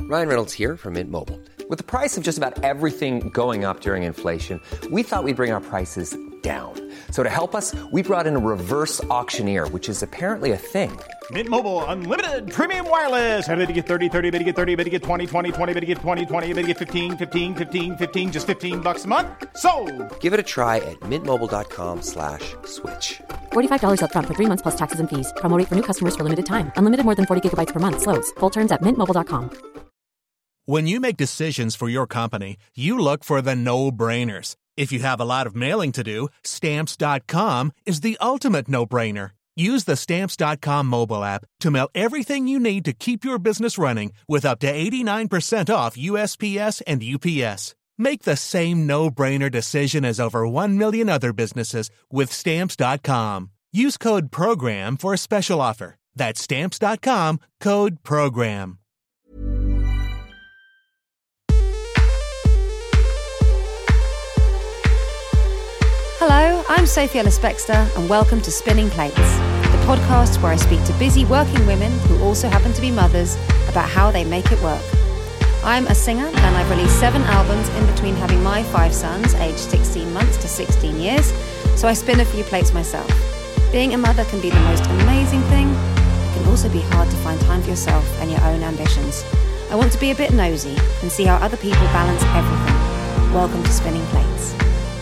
Ryan Reynolds here from Mint Mobile. With the price of just about everything going up during inflation, we thought we'd bring our prices down. So to help us, we brought in a reverse auctioneer, which is apparently a thing. Mint Mobile Unlimited Premium Wireless. How to get 30, 30, bit to get 30, bit to get 20, 20, 20, bit to get 20, 20, bit to get 15, 15, 15, 15, just $15 a month? Sold! Give it a try at mintmobile.com/switch. $45 up front for 3 months plus taxes and fees. Promo rate for new customers for limited time. Unlimited more than 40 gigabytes per month. Slows full terms at mintmobile.com. When you make decisions for your company, you look for the no-brainers. If you have a lot of mailing to do, Stamps.com is the ultimate no-brainer. Use the Stamps.com mobile app to mail everything you need to keep your business running with up to 89% off USPS and UPS. Make the same no-brainer decision as over 1 million other businesses with Stamps.com. Use code PROGRAM for a special offer. That's Stamps.com, code PROGRAM. Hello, I'm Sophie Ellis-Bextor and welcome to Spinning Plates, the podcast where I speak to busy working women who also happen to be mothers about how they make it work. I'm a singer and I've released 7 albums in between having my 5 sons, aged 16 months to 16 years, so I spin a few plates myself. Being a mother can be the most amazing thing. It can also be hard to find time for yourself and your own ambitions. I want to be a bit nosy and see how other people balance everything. Welcome to Spinning Plates.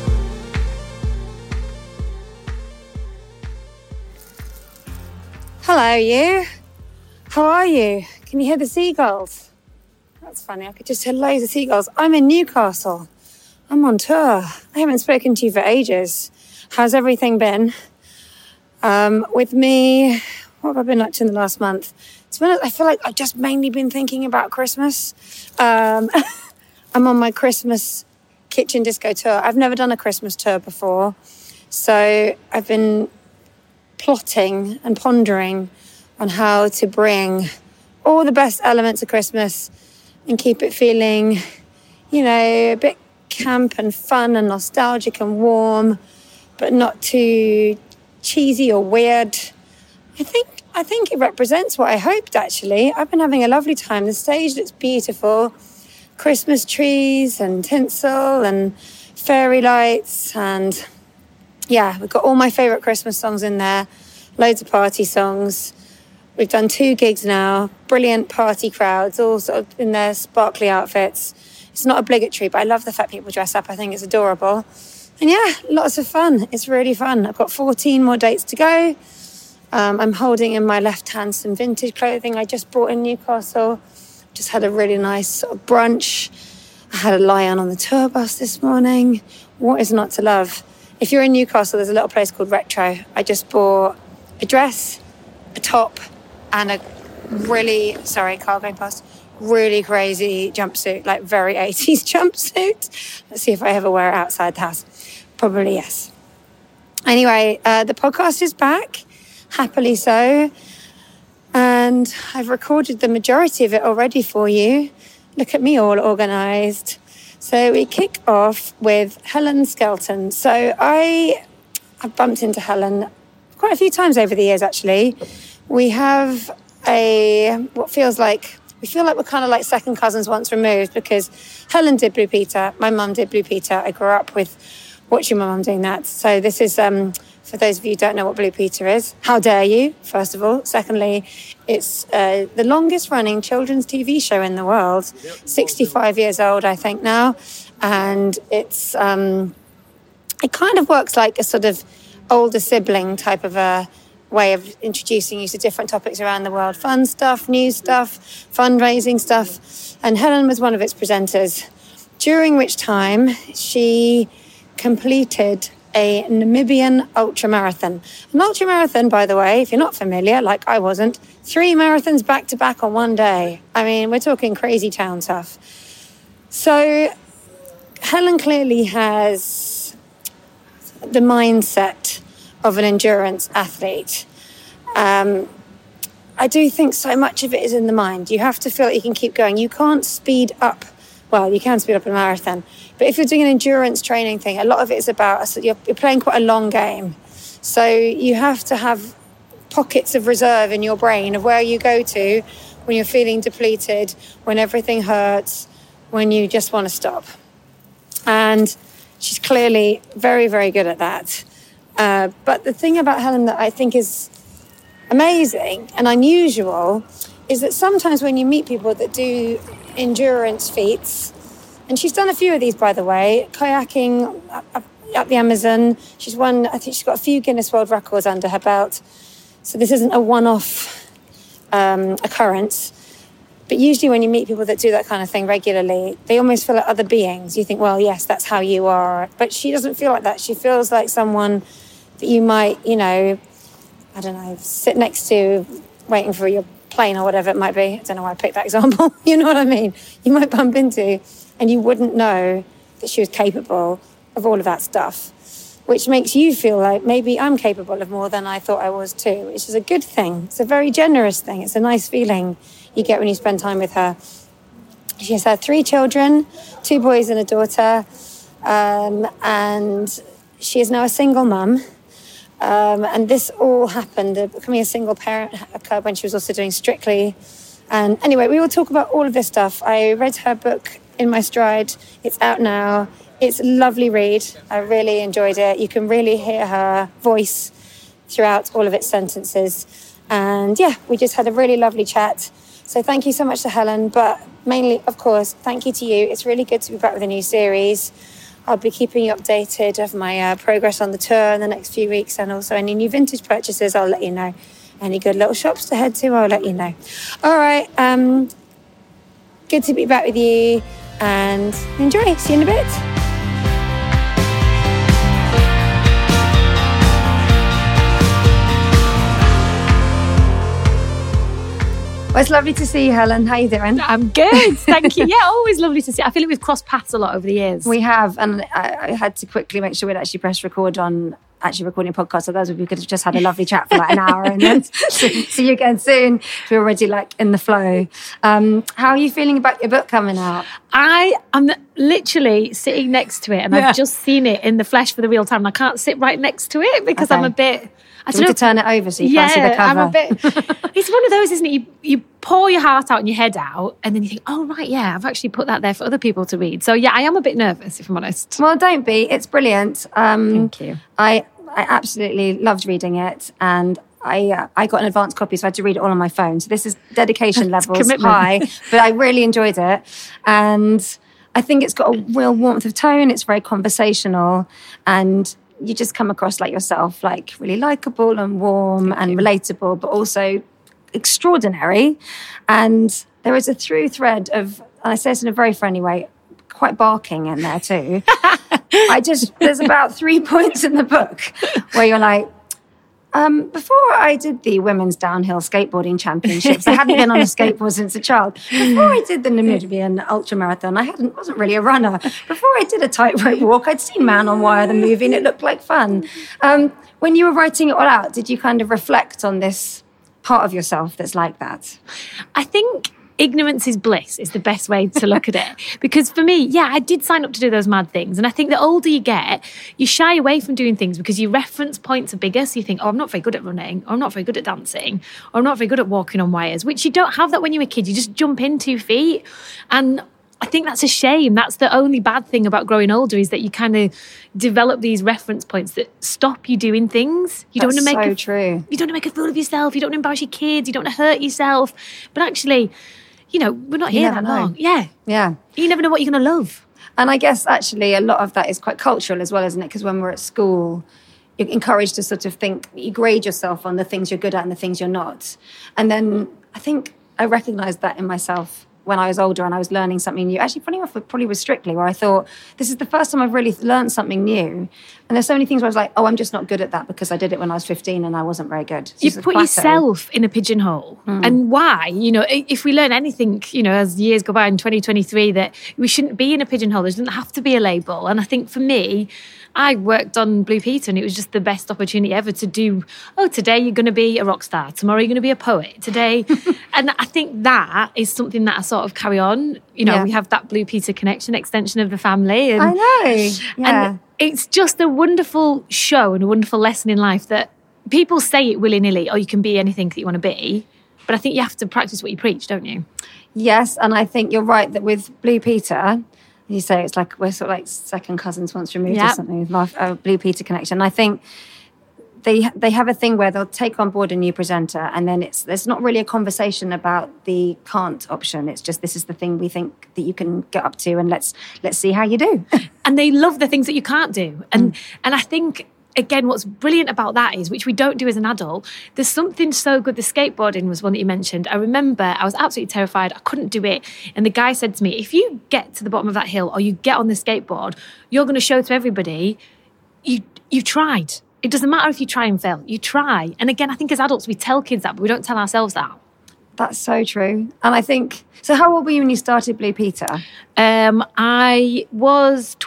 Hello, you. How are you? Can you hear the seagulls? That's funny. I could just hear loads of seagulls. I'm in Newcastle. I'm on tour. I haven't spoken to you for ages. How's everything been? With me, what have I been up to in the last month? To be honest, I feel like I've just mainly been thinking about Christmas. I'm on my Christmas kitchen disco tour. I've never done a Christmas tour before. So I've been plotting and pondering on how to bring all the best elements of Christmas and keep it feeling, you know, a bit camp and fun and nostalgic and warm, but not too cheesy or weird. I think it represents what I hoped, actually. I've been having a lovely time. The stage looks beautiful. Christmas trees and tinsel and fairy lights and yeah, we've got all my favourite Christmas songs in there, loads of party songs. We've done 2 gigs now, brilliant party crowds, all sort of in their sparkly outfits. It's not obligatory, but I love the fact people dress up. I think it's adorable. And yeah, lots of fun. It's really fun. I've got 14 more dates to go. I'm holding in my left hand some vintage clothing I just bought in Newcastle. Just had a really nice sort of brunch. I had a lie-on on the tour bus this morning. What is not to love? If you're in Newcastle, there's a little place called Retro. I just bought a dress, a top, and a really crazy jumpsuit, like very 80s jumpsuit. Let's see if I ever wear it outside the house. Probably yes. Anyway, the podcast is back, happily so. And I've recorded the majority of it already for you. Look at me, all organised. So we kick off with Helen Skelton. So I've bumped into Helen quite a few times over the years, actually. We have we feel like we're kind of like second cousins once removed because Helen did Blue Peter, my mum did Blue Peter. I grew up with watching my mum doing that. So this is, for those of you who don't know what Blue Peter is, how dare you, first of all. Secondly, it's the longest running children's TV show in the world, 65 years old, I think now. And it's it kind of works like a sort of older sibling type of a way of introducing you to different topics around the world. Fun stuff, news stuff, fundraising stuff. And Helen was one of its presenters, during which time she completed a Namibian ultramarathon. An ultramarathon, by the way, if you're not familiar, like I wasn't, 3 marathons back-to-back on one day. I mean, we're talking crazy town stuff. So Helen clearly has the mindset of an endurance athlete. I do think so much of it is in the mind. You have to feel that you can keep going. You can't speed up. Well, you can speed up a marathon. But if you're doing an endurance training thing, a lot of it is about, you're playing quite a long game. So you have to have pockets of reserve in your brain of where you go to when you're feeling depleted, when everything hurts, when you just want to stop. And she's clearly very, very good at that. But the thing about Helen that I think is amazing and unusual is that sometimes when you meet people that do endurance feats, and she's done a few of these, by the way, kayaking up the Amazon. She's won, I think she's got a few Guinness World Records under her belt. So this isn't a one-off occurrence. But usually when you meet people that do that kind of thing regularly, they almost feel like other beings. You think, well, yes, that's how you are. But she doesn't feel like that. She feels like someone that you might, I don't know, sit next to waiting for your plane or whatever it might be. I don't know why I picked that example. You know what I mean? You might bump into, and you wouldn't know that she was capable of all of that stuff, which makes you feel like maybe I'm capable of more than I thought I was too, which is a good thing. It's a very generous thing. It's a nice feeling you get when you spend time with her. She has had 3 children, 2 boys and a daughter, and she is now a single mum. And this all happened, becoming a single parent occurred when she was also doing Strictly. And anyway, we will talk about all of this stuff. I read her book in my stride. It's out now. It's a lovely read. I really enjoyed it. You can really hear her voice throughout all of its sentences. And yeah, we just had a really lovely chat. So thank you so much to Helen, but mainly, of course, thank you to you. It's really good to be back with a new series. I'll be keeping you updated of my progress on the tour in the next few weeks, and also any new vintage purchases, I'll let you know. Any good little shops to head to, I'll let you know. All right, good to be back with you, and enjoy. See you in a bit. Well, it's lovely to see you, Helen. How are you doing? I'm good, thank you. Yeah, always lovely to see you. I feel like we've crossed paths a lot over the years. We have, and I had to quickly make sure we'd actually press record on actually recording a podcast. Otherwise, we could have just had a lovely chat for like an hour and then see you again soon. We're already like in the flow. How are you feeling about your book coming out? I am literally sitting next to it, and I've just seen it in the flesh for the real time. And I can't sit right next to it because I'm a bit... I don't know. To turn it over so you can't see the cover. I'm a bit... It's one of those, isn't it? You pour your heart out and your head out, and then you think, oh, right, yeah, I've actually put that there for other people to read. So, yeah, I am a bit nervous, if I'm honest. Well, don't be. It's brilliant. Thank you. I absolutely loved reading it, and I got an advance copy, so I had to read it all on my phone. So this is dedication levels high, but I really enjoyed it. And I think it's got a real warmth of tone. It's very conversational, and you just come across like yourself, like really likeable and warm and relatable, but also extraordinary. And there is a through thread of, and I say this in a very friendly way, quite barking in there too. There's about 3 points in the book where you're like, before I did the women's downhill skateboarding championships, I hadn't been on a skateboard since a child. Before I did the Namibian ultramarathon, I wasn't really a runner. Before I did a tightrope walk, I'd seen Man on Wire, the movie, and it looked like fun. When you were writing it all out, did you kind of reflect on this part of yourself that's like that? I think ignorance is bliss is the best way to look at it. Because for me, yeah, I did sign up to do those mad things. And I think the older you get, you shy away from doing things because your reference points are bigger. So you think, oh, I'm not very good at running, or I'm not very good at dancing, or I'm not very good at walking on wires, which you don't have that when you're a kid. You just jump in 2 feet. And I think that's a shame. That's the only bad thing about growing older, is that you kind of develop these reference points that stop you doing things. You don't want to make true. You don't want to make a fool of yourself. You don't want to embarrass your kids. You don't want to hurt yourself. But actually, we're not here that long. Yeah. You never know what you're going to love. And I guess actually a lot of that is quite cultural as well, isn't it? Because when we're at school, you're encouraged to sort of think, you grade yourself on the things you're good at and the things you're not. And then I think I recognised that in myself when I was older and I was learning something new. Actually, funny enough, probably was Strictly, where I thought, this is the first time I've really learned something new. And there's so many things where I was like, oh, I'm just not good at that because I did it when I was 15 and I wasn't very good. You put yourself in a pigeonhole. And why? If we learn anything, as years go by in 2023, that we shouldn't be in a pigeonhole. There doesn't have to be a label. And I think for me, I worked on Blue Peter, and it was just the best opportunity ever to do, today you're going to be a rock star, tomorrow you're going to be a poet, today. And I think that is something that I sort of carry on. We have that Blue Peter connection, extension of the family. And, I know. Yeah. And it's just a wonderful show and a wonderful lesson in life that people say it willy-nilly, you can be anything that you want to be. But I think you have to practice what you preach, don't you? Yes, and I think you're right that with Blue Peter, you say it's like we're sort of like second cousins once removed or something with my Blue Peter connection. I think they have a thing where they'll take on board a new presenter, and then there's not really a conversation about the can't option. It's just, this is the thing we think that you can get up to, and let's see how you do. And they love the things that you can't do. And I think, again, what's brilliant about that is, which we don't do as an adult, there's something so good. The skateboarding was one that you mentioned. I remember I was absolutely terrified. I couldn't do it. And the guy said to me, if you get to the bottom of that hill or you get on the skateboard, you're going to show to everybody you tried. It doesn't matter if you try and fail. You try. And again, I think as adults, we tell kids that, but we don't tell ourselves that. That's so true. And I think, so how old were you when you started Blue Peter? I was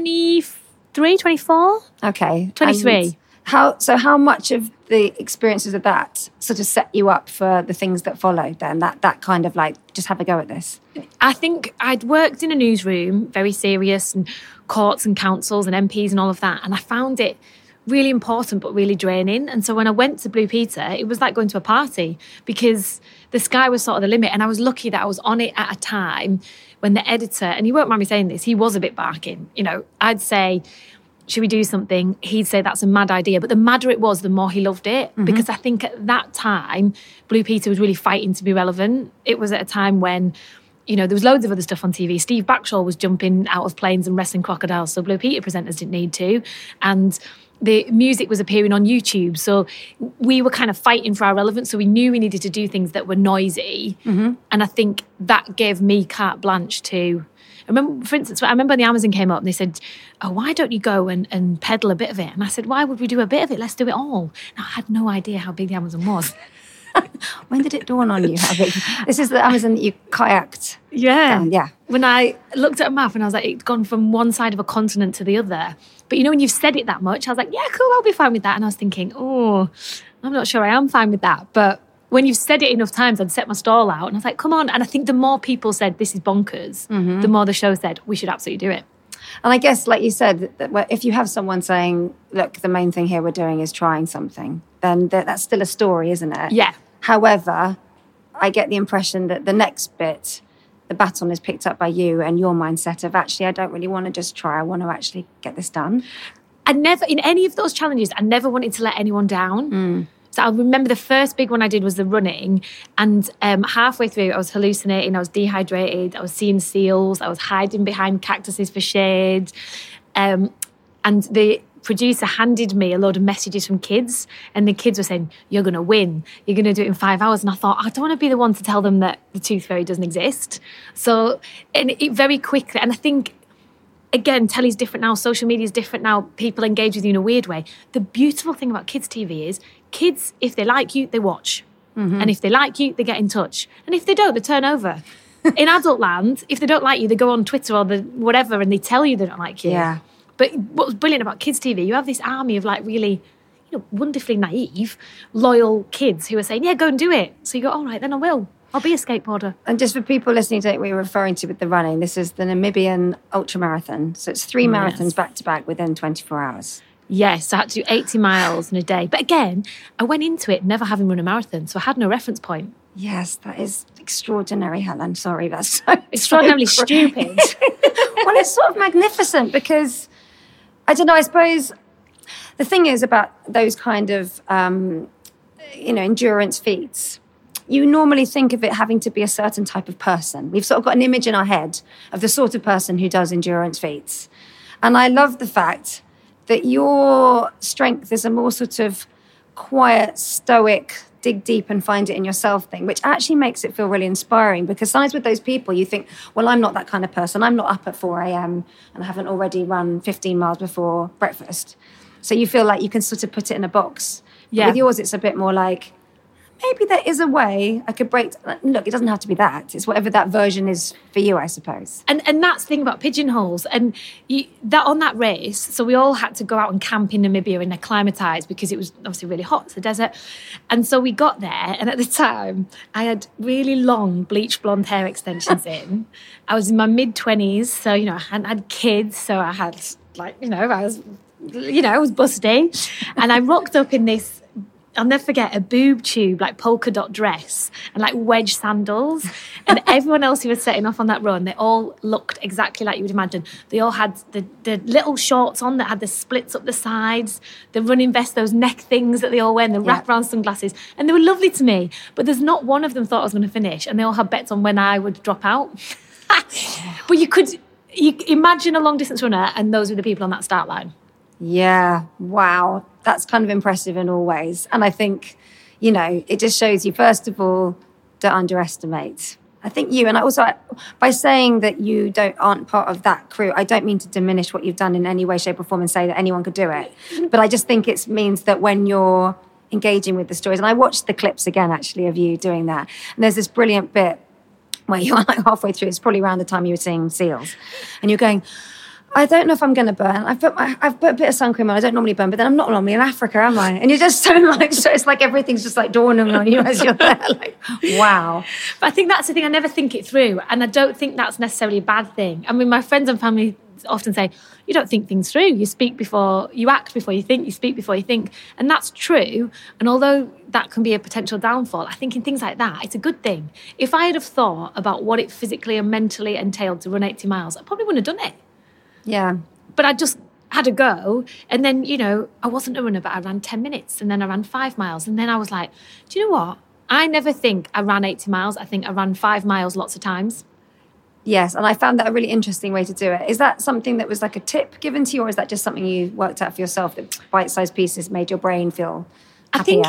23, 24. Okay. 23. How much of the experiences of that sort of set you up for the things that followed then? That kind of like, just have a go at this? I think I'd worked in a newsroom, very serious, and courts and councils and MPs and all of that. And I found it really important but really draining. And so when I went to Blue Peter, it was like going to a party, because the sky was sort of the limit. And I was lucky that I was on it at a time when the editor, and you won't mind me saying this, he was a bit barking. You know, I'd say, should we do something? He'd say, that's a mad idea. But the madder it was, the more he loved it. Mm-hmm. Because I think at that time, Blue Peter was really fighting to be relevant. It was at a time when, you know, there was loads of other stuff on TV. Steve Backshall was jumping out of planes and wrestling crocodiles, so Blue Peter presenters didn't need to. And the music was appearing on YouTube. So we were kind of fighting for our relevance. So we knew we needed to do things that were noisy. Mm-hmm. And I think that gave me carte blanche to... I remember, for instance, I remember when the Amazon came up and they said, oh, why don't you go and peddle a bit of it? And I said, why would we do a bit of it? Let's do it all. Now, I had no idea how big the Amazon was. When did it dawn on you how big? This is the Amazon that you kayaked. Yeah. Yeah. When I looked at a map and I was like, it's gone from one side of a continent to the other. But you know, when you've said it that much, I was like, yeah, cool, I'll be fine with that. And I was thinking, oh, I'm not sure I am fine with that. But when you've said it enough times, I'd set my stall out and I was like, come on. And I think the more people said, this is bonkers, the more the show said, we should absolutely do it. And I guess, like you said, that if you have someone saying, look, the main thing here we're doing is trying something, then that's still a story, isn't it? Yeah. However, I get the impression that the next bit, the baton is picked up by you and your mindset of, actually, I don't really want to just try. I want to actually get this done. I never, in any of those challenges, I never wanted to let anyone down. So I remember the first big one I did was the running, and halfway through I was hallucinating, I was dehydrated, I was seeing seals, I was hiding behind cactuses for shade, and the producer handed me a load of messages from kids, and the kids were saying, you're going to win, you're going to do it in 5 hours. And I thought, I don't want to be the one to tell them that the tooth fairy doesn't exist. So, and it very quickly, and I think, again, telly's different now, social media is different now, people engage with you in a weird way. The beautiful thing about kids' TV is, kids, if they like you, they watch. Mm-hmm. And if they like you, they get in touch. And if they don't, they turn over. In adult land, if they don't like you, they go on Twitter or the whatever and they tell you they don't like you. Yeah. But what's brilliant about kids' TV, you have this army of like really, you know, wonderfully naive, loyal kids who are saying, yeah, go and do it. So you go, all right, then I will. I'll be a skateboarder. And just for people listening to what we're referring to with the running, this is the Namibian ultramarathon. So it's 3 marathons back to back within 24 hours. Yes, I had to do 80 miles in a day. But again, I went into it never having run a marathon, so I had no reference point. Yes, that is extraordinary, Helen. Sorry, that's so extraordinarily stupid. Well, it's sort of magnificent because, I don't know, I suppose the thing is about those kind of, endurance feats, you normally think of it having to be a certain type of person. We've sort of got an image in our head of the sort of person who does endurance feats. And I love the fact that your strength is a more sort of quiet, stoic, dig deep and find it in yourself thing, which actually makes it feel really inspiring, because sometimes with those people you think, well, I'm not that kind of person. I'm not up at 4 a.m. and I haven't already run 15 miles before breakfast. So you feel like you can sort of put it in a box. Yeah. But with yours, it's a bit more like, maybe there is a way I could break. Look, it doesn't have to be that. It's whatever that version is for you, I suppose. And that's the thing about pigeonholes. And that on that race, so we all had to go out and camp in Namibia and acclimatise because it was obviously really hot, it's a desert. And so we got there, and at the time, I had really long bleach blonde hair extensions in. I was in my mid-20s, so, I hadn't had kids, so I had, I was busty. And I rocked up in this I'll never forget a boob tube, like polka dot dress and like wedge sandals. And everyone else who was setting off on that run, they all looked exactly like you would imagine. They all had the little shorts on that had the splits up the sides, the running vest, those neck things that they all wear, and the wraparound sunglasses. And they were lovely to me, but there's not one of them thought I was going to finish. And they all had bets on when I would drop out. But you imagine a long distance runner and those were the people on that start line. Yeah, wow. That's kind of impressive in all ways. And I think, you know, it just shows you, first of all, don't underestimate. I think you, and I also, by saying that you aren't part of that crew, I don't mean to diminish what you've done in any way, shape or form and say that anyone could do it. But I just think it means that when you're engaging with the stories, and I watched the clips again, actually, of you doing that. And there's this brilliant bit where you're like halfway through, it's probably around the time you were seeing SEALs, and you're going, I don't know if I'm going to burn. I've put a bit of sun cream on. I don't normally burn, but then I'm not normally in Africa, am I? And you're just so it's like everything's just like dawning on you as you're there. Like, wow. But I think that's the thing. I never think it through. And I don't think that's necessarily a bad thing. I mean, my friends and family often say, you don't think things through. You act before you think, you speak before you think. And that's true. And although that can be a potential downfall, I think in things like that, it's a good thing. If I had have thought about what it physically and mentally entailed to run 80 miles, I probably wouldn't have done it. Yeah. But I just had a go. And then, you know, I wasn't a runner, but I ran 10 minutes. And then I ran 5 miles. And then I was like, do you know what? I never think I ran 80 miles. I think I ran 5 miles lots of times. Yes. And I found that a really interesting way to do it. Is that something that was like a tip given to you, or is that just something you worked out for yourself, that bite-sized pieces made your brain feel happier?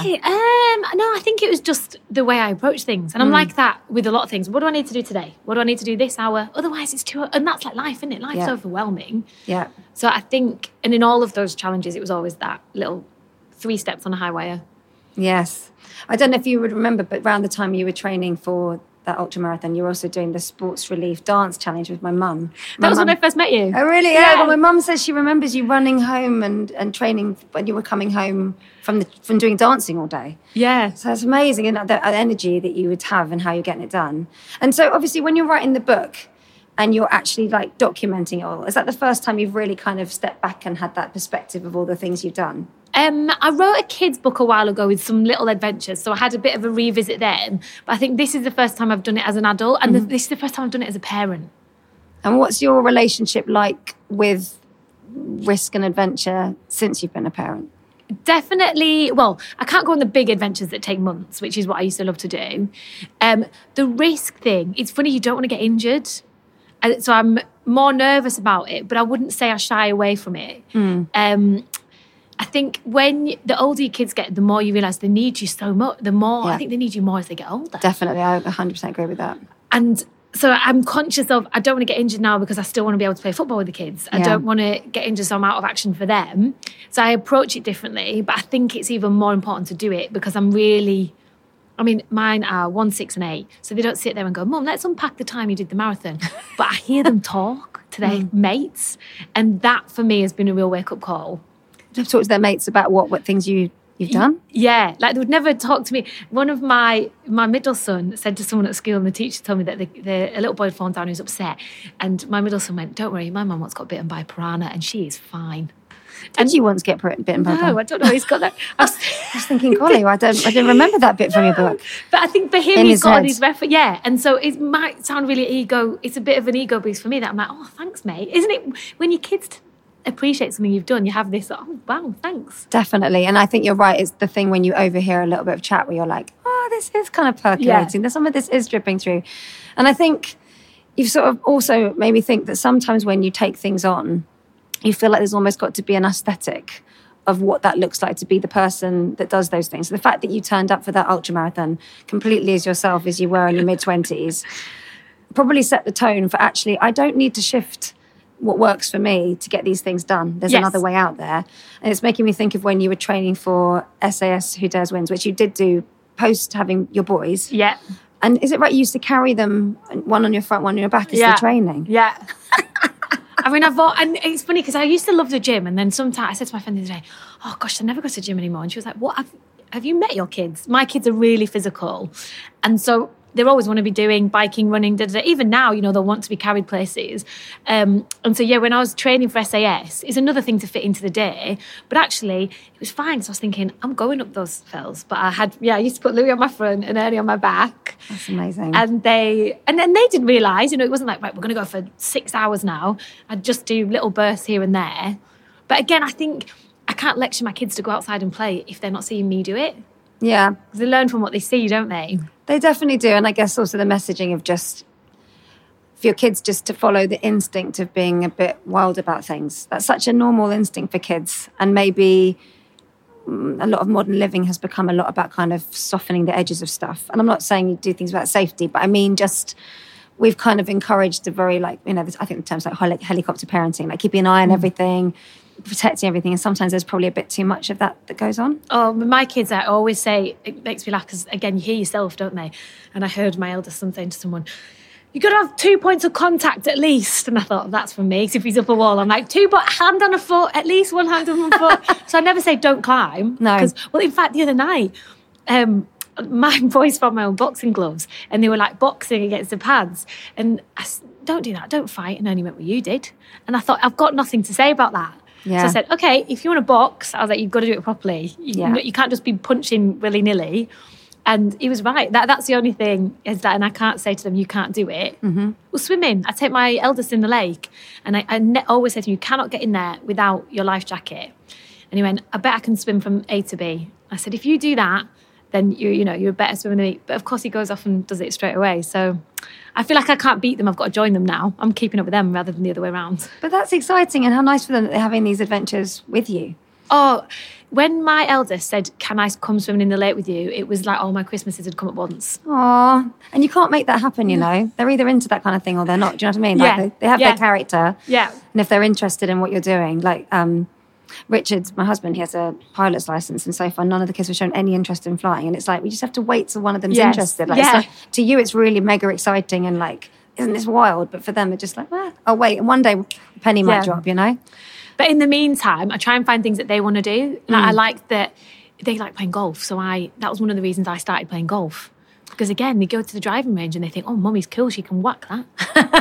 I think it was just the way I approach things. And I'm like that with a lot of things. What do I need to do today? What do I need to do this hour? Otherwise it's too... And that's like life, isn't it? Life's overwhelming. Yeah. So I think, and in all of those challenges, it was always that little 3 steps on a high wire. Yes. I don't know if you would remember, but around the time you were training for that ultramarathon, you were also doing the Sports Relief Dance Challenge with my mum. That was when I first met you. Oh, really? Yeah. Well, my mum says she remembers you running home and training when you were coming home from doing dancing all day. Yeah. So it's amazing, and the energy that you would have and how you're getting it done. And so obviously when you're writing the book and you're actually like documenting it all, is that the first time you've really kind of stepped back and had that perspective of all the things you've done? I wrote a kid's book a while ago with some little adventures, so I had a bit of a revisit then. But I think this is the first time I've done it as an adult, and this is the first time I've done it as a parent. And what's your relationship like with risk and adventure since you've been a parent? Definitely, well, I can't go on the big adventures that take months, which is what I used to love to do. The risk thing, it's funny, you don't want to get injured. So I'm more nervous about it, but I wouldn't say I shy away from it. I think when the older your kids get, the more you realise they need you so much. I think they need you more as they get older. Definitely, I 100% agree with that. And so I'm conscious of, I don't want to get injured now because I still want to be able to play football with the kids. I don't want to get injured so I'm out of action for them. So I approach it differently, but I think it's even more important to do it because mine are 1, 6 and 8. So they don't sit there and go, Mum, let's unpack the time you did the marathon. But I hear them talk to their mates. And that for me has been a real wake-up call. Talk to their mates about what things you've done? Yeah, like they would never talk to me. One of my middle son said to someone at school, and the teacher told me that a little boy had fallen down, he was upset. And my middle son went, don't worry, my mum once got bitten by a piranha and she is fine. Did you once get bitten by a piranha? No, I don't know. He's got that. I was thinking, golly, I didn't remember that bit from your book. But I think for him, he's got all these references. Yeah, and so it might sound really it's a bit of an ego boost for me that I'm like, oh, thanks, mate. Isn't it when your kids appreciate something you've done, you have this, oh, wow, thanks. Definitely. And I think you're right. It's the thing when you overhear a little bit of chat where you're like, oh, this is kind of percolating. Some of this is dripping through. And I think you've sort of also made me think that sometimes when you take things on, you feel like there's almost got to be an aesthetic of what that looks like to be the person that does those things. So the fact that you turned up for that ultramarathon completely as yourself as you were in your mid-20s probably set the tone for actually, I don't need to shift what works for me to get these things done. There's another way out there. And it's making me think of when you were training for SAS Who Dares Wins, which you did do post having your boys. Yeah. And is it right you used to carry them, one on your front, one on your back as the training? Yeah. I mean, and it's funny because I used to love the gym, and then sometimes I said to my friend the other day, oh gosh, I never go to the gym anymore. And she was like, what, have you met your kids? My kids are really physical. And so they always want to be doing biking, running, even now, they'll want to be carried places. And so, when I was training for SAS, it's another thing to fit into the day. But actually, it was fine. So I was thinking, I'm going up those fells. But I used to put Louis on my front and Ernie on my back. That's amazing. And then they didn't realise, it wasn't like, right, we're going to go for 6 hours now. I'd just do little bursts here and there. But again, I think I can't lecture my kids to go outside and play if they're not seeing me do it. Yeah. Because they learn from what they see, don't they? They definitely do. And I guess also the messaging of just, for your kids just to follow the instinct of being a bit wild about things. That's such a normal instinct for kids. And maybe a lot of modern living has become a lot about kind of softening the edges of stuff. And I'm not saying you do things about safety, but I mean just we've kind of encouraged the very I think the terms like helicopter parenting, like keeping an eye on everything, protecting everything, and sometimes there's probably a bit too much of that goes on. Oh, my kids, I always say, it makes me laugh because, again, you hear yourself, don't they? And I heard my eldest son saying to someone, you've got to have 2 points of contact at least. And I thought, that's from me. So if he's up a wall, I'm like, hand on a foot, at least one hand on one foot. So I never say don't climb. No. Well, in fact, the other night, my boys found my own boxing gloves and they were like boxing against the pads. And I said, don't do that, don't fight. And only went, well, you did. And I thought, I've got nothing to say about that. Yeah. So I said, okay, if you want to box, I was like, you've got to do it properly. You can't just be punching willy-nilly. And he was right. That's the only thing is that, and I can't say to them, you can't do it. Mm-hmm. Well, swimming. I take my eldest in the lake and I always say to him, you cannot get in there without your life jacket. And he went, I bet I can swim from A to B. I said, if you do that, then you're a better swimmer than me. But of course he goes off and does it straight away. So I feel like I can't beat them. I've got to join them now. I'm keeping up with them rather than the other way around. But that's exciting, and how nice for them that they're having these adventures with you. Oh, when my eldest said, can I come swimming in the lake with you? It was like all my Christmases had come at once. Aw, and you can't make that happen, They're either into that kind of thing or they're not. Do you know what I mean? Yeah. Like they have their character. Yeah. And if they're interested in what you're doing, like Richard, my husband, he has a pilot's license, and so far none of the kids were shown any interest in flying. And it's like, we just have to wait till one of them's interested. Like, so to you, it's really mega exciting and like, isn't this wild? But for them, they're just like, oh, wait. And one day, a penny might drop, But in the meantime, I try and find things that they want to do. Like, I like that they like playing golf. So that was one of the reasons I started playing golf. Because again, they go to the driving range and they think, oh, mummy's cool, she can whack that.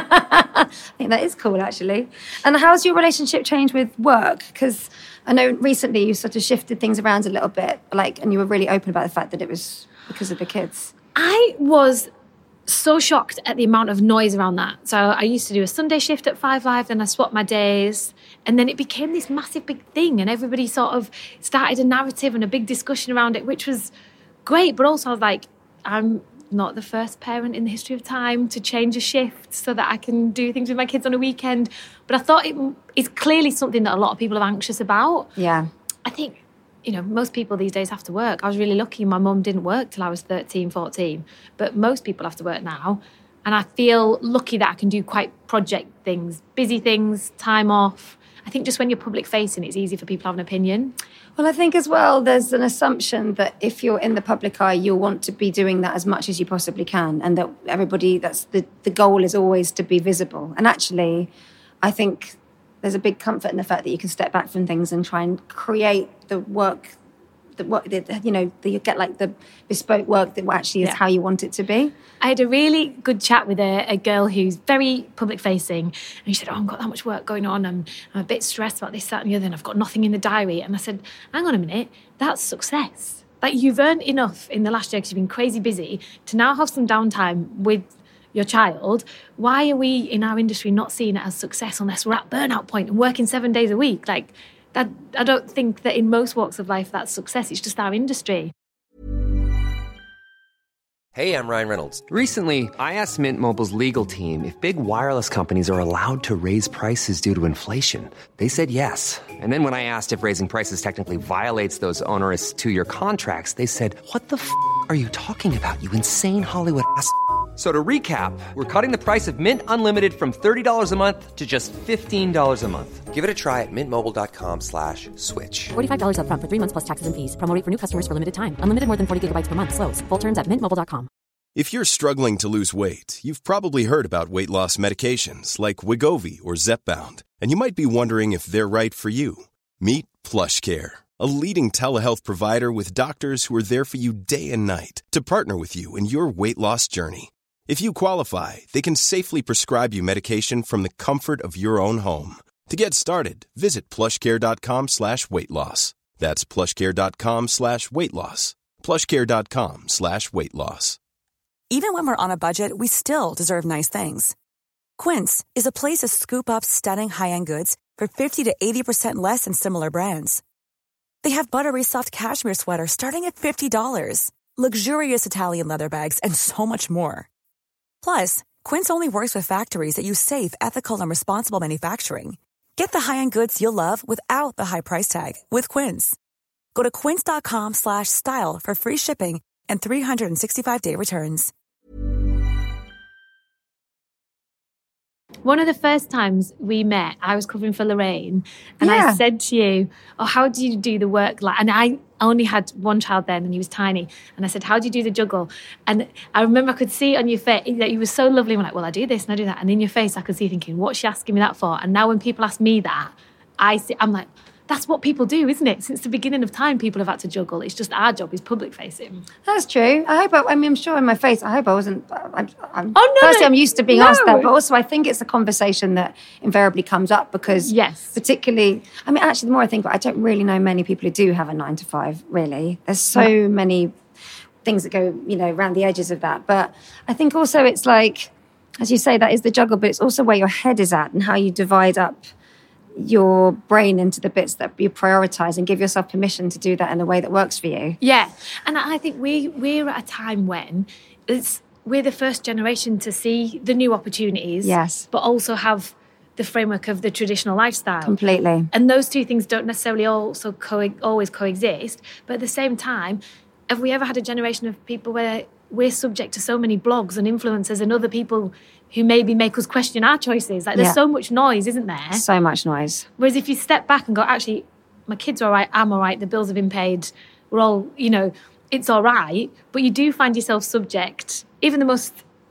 I think that is cool, actually. And how's your relationship changed with work? Because I know recently you sort of shifted things around a little bit, and you were really open about the fact that it was because of the kids. I was so shocked at the amount of noise around that. So I used to do a Sunday shift at 5 Live, then I swapped my days. And then it became this massive big thing. And everybody sort of started a narrative and a big discussion around it, which was great. But also I was like, I'm not the first parent in the history of time to change a shift so that I can do things with my kids on a weekend. But I thought it's clearly something that a lot of people are anxious about. Yeah. I think, most people these days have to work. I was really lucky my mum didn't work till I was 13, 14. But most people have to work now. And I feel lucky that I can do quite project things, busy things, time off. I think just when you're public facing, it's easy for people to have an opinion. Well, I think as well, there's an assumption that if you're in the public eye, you'll want to be doing that as much as you possibly can. And that that's the goal is always to be visible. And actually, I think there's a big comfort in the fact that you can step back from things and try and create the work, you get like the bespoke work that actually is how you want it to be. I had a really good chat with a girl who's very public facing, and she said, I've got that much work going on, I'm a bit stressed about this, that and the other, and I've got nothing in the diary. And I said, hang on a minute, that's success. Like, you've earned enough in the last year because you've been crazy busy to now have some downtime with your child. Why are we in our industry not seeing it as success unless we're at burnout point and working 7 days a week? Like, I don't think that in most walks of life that's success. It's just our industry. Hey, I'm Ryan Reynolds. Recently, I asked Mint Mobile's legal team if big wireless companies are allowed to raise prices due to inflation. They said yes. And then when I asked if raising prices technically violates those onerous 2-year contracts, they said, what the f*** are you talking about, you insane Hollywood ass f- So to recap, we're cutting the price of Mint Unlimited from $30 a month to just $15 a month. Give it a try at mintmobile.com/switch. $45 up front for 3 months plus taxes and fees. Promo rate for new customers for limited time. Unlimited more than 40 gigabytes per month. Slows full terms at mintmobile.com. If you're struggling to lose weight, you've probably heard about weight loss medications like Wegovy or Zepbound, and you might be wondering if they're right for you. Meet PlushCare, a leading telehealth provider with doctors who are there for you day and night to partner with you in your weight loss journey. If you qualify, they can safely prescribe you medication from the comfort of your own home. To get started, visit plushcare.com/weight loss. That's plushcare.com/weight loss. plushcare.com/weight loss. Even when we're on a budget, we still deserve nice things. Quince is a place to scoop up stunning high-end goods for 50 to 80% less than similar brands. They have buttery soft cashmere sweaters starting at $50, luxurious Italian leather bags, and so much more. Plus, Quince only works with factories that use safe, ethical, and responsible manufacturing. Get the high-end goods you'll love without the high price tag with Quince. Go to quince.com/style for free shipping and 365-day returns. One of the first times we met, I was covering for Lorraine, and I said to you, "Oh, how do you do the work?" And I only had one child then, and he was tiny. And I said, "How do you do the juggle?" And I remember I could see on your face that you were so lovely. I'm like, "Well, I do this and I do that." And in your face, I could see thinking, "What's she asking me that for?" And now when people ask me that, I'm like, that's what people do, isn't it? Since the beginning of time, people have had to juggle. It's just our job is public facing. That's true. I'm sure in my face, I hope I wasn't. Firstly, I'm used to being asked that, but also I think it's a conversation that invariably comes up because, particularly, actually, the more I think about it, I don't really know many people who do have a 9 to 5, really. There's so many things that go, around the edges of that. But I think also it's like, as you say, that is the juggle, but it's also where your head is at and how you divide up your brain into the bits that you prioritise and give yourself permission to do that in a way that works for you. Yeah. And I think we're at a time when we're the first generation to see the new opportunities, but also have the framework of the traditional lifestyle. Completely. And those two things don't necessarily also always coexist. But at the same time, have we ever had a generation of people where we're subject to so many blogs and influencers and other people who maybe make us question our choices? Like, there's so much noise, isn't there? So much noise. Whereas if you step back and go, actually, my kids are all right, I'm all right, the bills have been paid, we're all, it's all right. But you do find yourself subject, even the most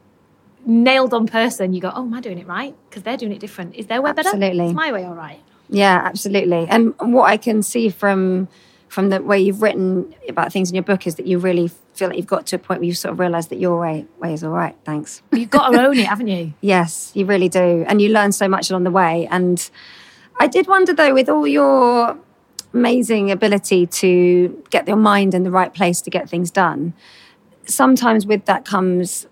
nailed-on person, you go, oh, am I doing it right? Because they're doing it different. Is their way better? Absolutely. Is my way all right? Yeah, absolutely. And what I can see from the way you've written about things in your book is that you really feel like you've got to a point where you sort of realise that your way is all right, thanks. You've got to own it, haven't you? Yes, you really do. And you learn so much along the way. And I did wonder, though, with all your amazing ability to get your mind in the right place to get things done, sometimes with that comes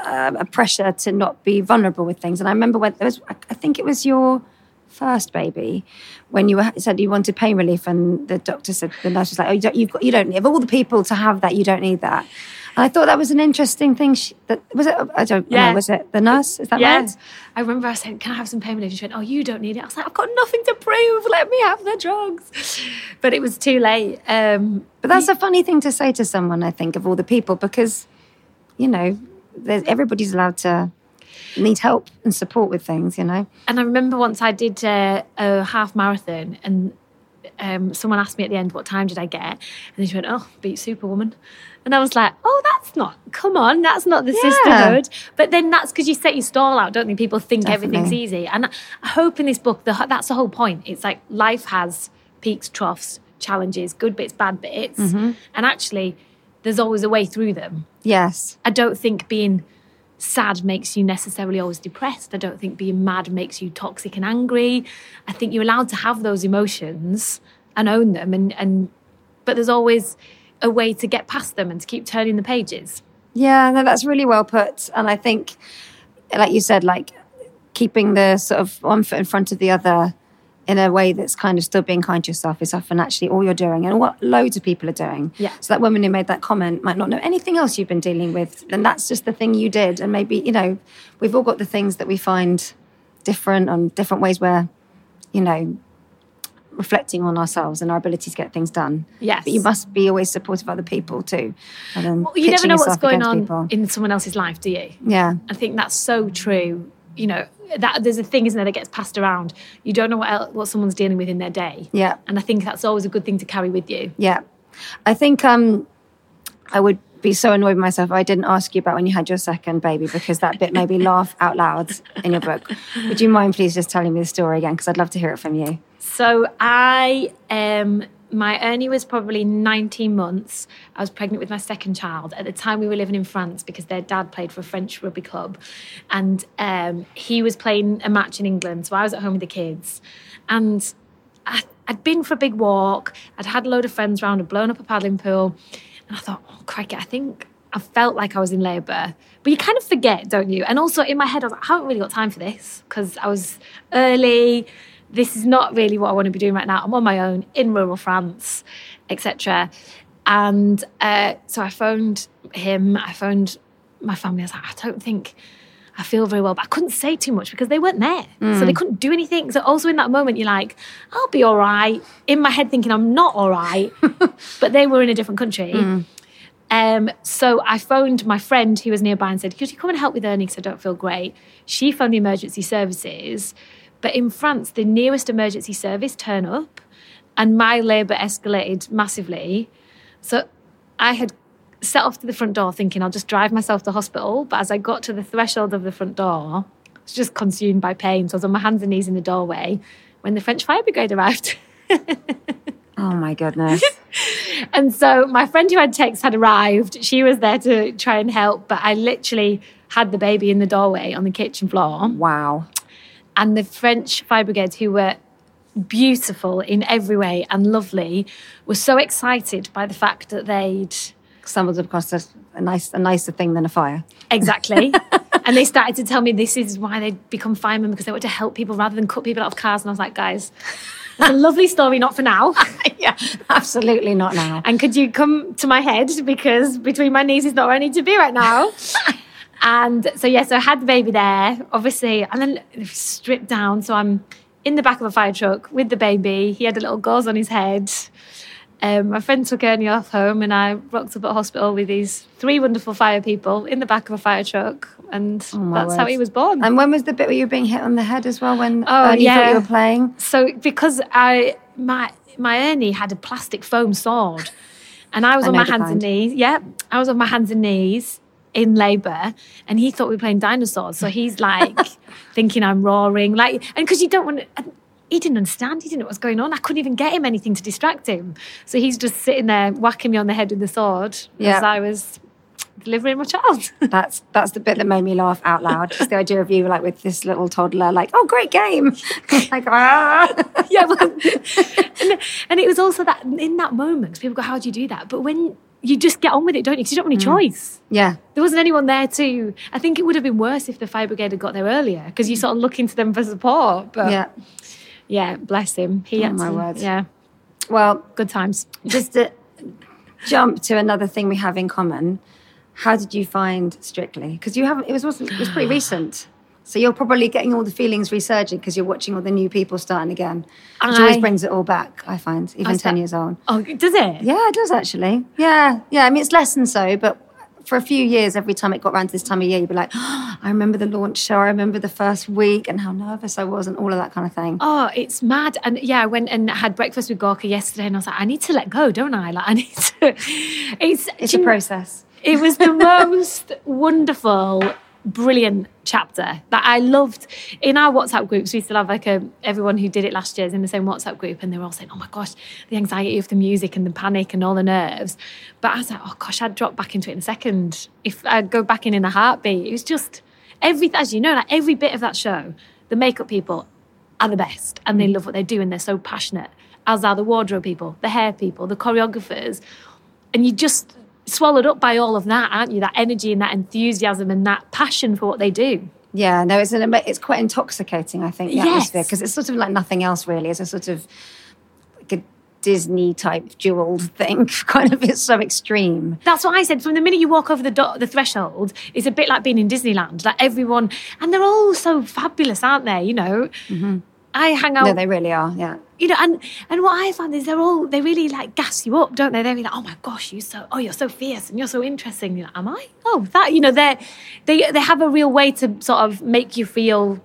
a pressure to not be vulnerable with things. And I remember when I think it was your first baby, when you said you wanted pain relief, and the doctor said, the nurse was like, "Oh, you don't need, of all the people to have that, you don't need that." And I thought that was an interesting thing. Was it the nurse? Is that right? I remember I said, "Can I have some pain relief?" And she went, "Oh, you don't need it." I was like, "I've got nothing to prove. Let me have the drugs." But it was too late. But that's a funny thing to say to someone, I think, of all the people, because everybody's allowed to need help and support with things, And I remember once I did a half marathon, and someone asked me at the end, what time did I get? And she went, "Oh, beat Superwoman." And I was like, oh, that's not the sisterhood. But then that's because you set your stall out, don't you? People think everything's easy. And I hope in this book, that's the whole point. It's like life has peaks, troughs, challenges, good bits, bad bits. Mm-hmm. And actually, there's always a way through them. Yes. I don't think being sad makes you necessarily always depressed. I don't think being mad makes you toxic and angry. I think you're allowed to have those emotions and own them, but there's always a way to get past them and to keep turning the pages. Yeah, no, that's really well put. And I think, like you said, like keeping the sort of one foot in front of the other in a way that's kind of still being kind to yourself is often actually all you're doing and what loads of people are doing. Yeah. So that woman who made that comment might not know anything else you've been dealing with, and that's just the thing you did. And maybe, we've all got the things that we find different on different ways where, reflecting on ourselves and our ability to get things done. Yes. But you must be always supportive of other people too. And then you never know what's going on people in someone else's life, do you? Yeah. I think that's so true. That there's a thing, isn't there, that gets passed around. You don't know what someone's dealing with in their day. Yeah. And I think that's always a good thing to carry with you. Yeah. I think I would be so annoyed with myself if I didn't ask you about when you had your second baby, because that bit made me laugh out loud in your book. Would you mind please just telling me the story again? Because I'd love to hear it from you. So I my Ernie was probably 19 months. I was pregnant with my second child. At the time, we were living in France because their dad played for a French rugby club. And he was playing a match in England. So I was at home with the kids. And I'd been for a big walk. I'd had a load of friends around. I'd blown up a paddling pool. And I thought, oh, crikey, I think I felt like I was in labour. But you kind of forget, don't you? And also in my head, I was like, I haven't really got time for this because I was early. This is not really what I want to be doing right now. I'm on my own in rural France, etc. And so I phoned him. I phoned my family. I was like, I don't think I feel very well. But I couldn't say too much because they weren't there. So they couldn't do anything. So also in that moment, you're like, I'll be all right. In my head thinking I'm not all right. But they were in a different country. So I phoned my friend who was nearby and said, could you come and help with Ernie because I don't feel great? She phoned the emergency services. But in France, the nearest emergency service turned up and my labour escalated massively. So I had set off to the front door thinking I'll just drive myself to hospital. But as I got to the threshold of the front door, I was just consumed by pain. So I was on my hands and knees in the doorway when the French fire brigade arrived. Oh, my goodness. And so my friend who I'd text had arrived. She was there to try and help. But I literally had the baby in the doorway on the kitchen floor. Wow. And the French fire brigade, who were beautiful in every way and lovely, were so excited by the fact that they'd stumbled across a nicer thing than a fire. Exactly. And they started to tell me this is why they'd become firemen, because they want to help people rather than cut people out of cars. And I was like, guys, it's a lovely story, not for now. Yeah, absolutely not now. And could you come to my head, because between my knees is not where I need to be right now. And so, so I had the baby there, obviously, and then stripped down. So I'm in the back of a fire truck with the baby. He had a little gauze on his head. My friend took Ernie off home and I rocked up at hospital with these 3 wonderful fire people in the back of a fire truck. And that's how he was born. And when was the bit where you were being hit on the head as well, when Ernie thought you were playing? So because my Ernie had a plastic foam sword and I was on my hands and knees. Yeah, I was on my hands and knees in labour, and he thought we were playing dinosaurs. So he's like thinking I'm roaring, like, and because you don't want to. He didn't understand. He didn't know what was going on. I couldn't even get him anything to distract him. So he's just sitting there whacking me on the head with the sword as I was delivering my child. That's the bit that made me laugh out loud. Just the idea of you like with this little toddler, like, oh, great game. Like, Yeah, well, and it was also that in that moment, people go, how do you do that? But when you just get on with it, don't you? Because you don't have any choice. Yeah. There wasn't anyone there to... I think it would have been worse if the fire brigade had got there earlier, because you sort of look into them for support. But yeah, bless him. My word. Yeah. Well, good times. Just to jump to another thing we have in common, how did you find Strictly? Because it was pretty recent. So you're probably getting all the feelings resurging because you're watching all the new people starting again. Which always brings it all back, I find, even 10 years on. Oh, does it? Yeah, it does actually. Yeah. I mean, it's less than so, but for a few years, every time it got around to this time of year, you'd be like, oh, I remember the launch show, I remember the first week and how nervous I was and all of that kind of thing. Oh, it's mad. And I went and had breakfast with Gorka yesterday and I was like, I need to let go, don't I? Like, I need to... It's a process. It was the most wonderful, brilliant chapter that I loved. In our WhatsApp groups, we still have like everyone who did it last year is in the same WhatsApp group, and they were all saying, oh my gosh, the anxiety of the music and the panic and all the nerves. But I was like, oh gosh, I'd drop back into it in a second. If I'd go back in a heartbeat. It was just everything, as you know, like every bit of that show, the makeup people are the best and they love what they do and they're so passionate, as are the wardrobe people, the hair people, the choreographers. And you just swallowed up by all of that, aren't you? That energy and that enthusiasm and that passion for what they do. Yeah, no, it's quite intoxicating, I think, the atmosphere, because it's sort of like nothing else really. It's a sort of like a Disney-type jeweled thing, kind of. It's so extreme. That's what I said. From the minute you walk over the threshold, it's a bit like being in Disneyland. Like everyone, and they're all so fabulous, aren't they? You know, I hang out. No, they really are. Yeah. You know, and what I find is they really like gas you up, don't they? They're like, oh my gosh, you're so fierce and you're so interesting. You're like, am I? Oh, that, you know, they have a real way to sort of make you